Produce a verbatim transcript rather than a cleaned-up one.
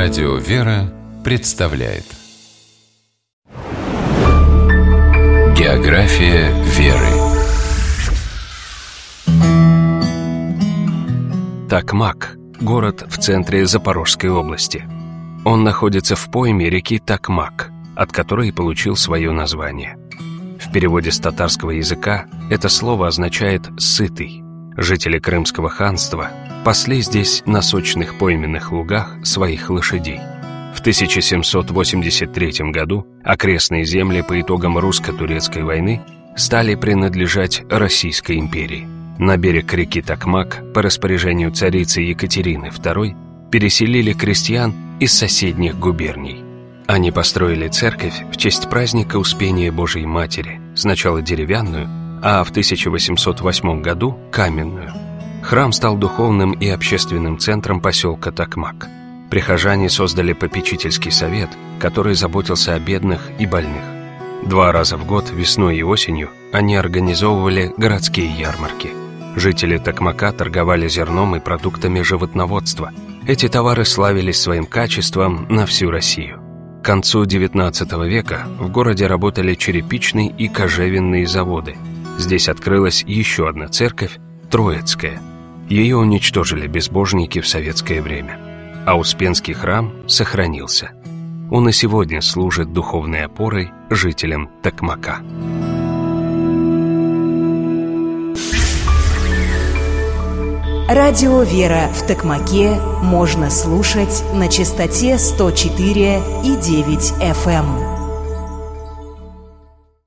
Радио «Вера» представляет География веры. Токмак – город в центре Запорожской области. Он находится в пойме реки Токмак, от которой и получил свое название. В переводе с татарского языка это слово означает «сытый». Жители Крымского ханства пасли здесь на сочных пойменных лугах своих лошадей. В тысяча семьсот восемьдесят третьем году окрестные земли по итогам русско-турецкой войны стали принадлежать Российской империи. На берег реки Токмак по распоряжению царицы Екатерины второй переселили крестьян из соседних губерний. Они построили церковь в честь праздника Успения Божией Матери, сначала деревянную, а в тысяча восемьсот восьмом году каменную. Храм стал духовным и общественным центром поселка Токмак. Прихожане создали попечительский совет, который заботился о бедных и больных. Два раза в год, весной и осенью, они организовывали городские ярмарки. Жители Токмака торговали зерном и продуктами животноводства. Эти товары славились своим качеством на всю Россию. К концу девятнадцатого века в городе работали черепичные и кожевенные заводы. Здесь открылась еще одна церковь, Троицкая. Ее уничтожили безбожники в советское время. А Успенский храм сохранился. Он и сегодня служит духовной опорой жителям Токмака. Радио «Вера» в Токмаке можно слушать на частоте сто четыре и девять эф эм.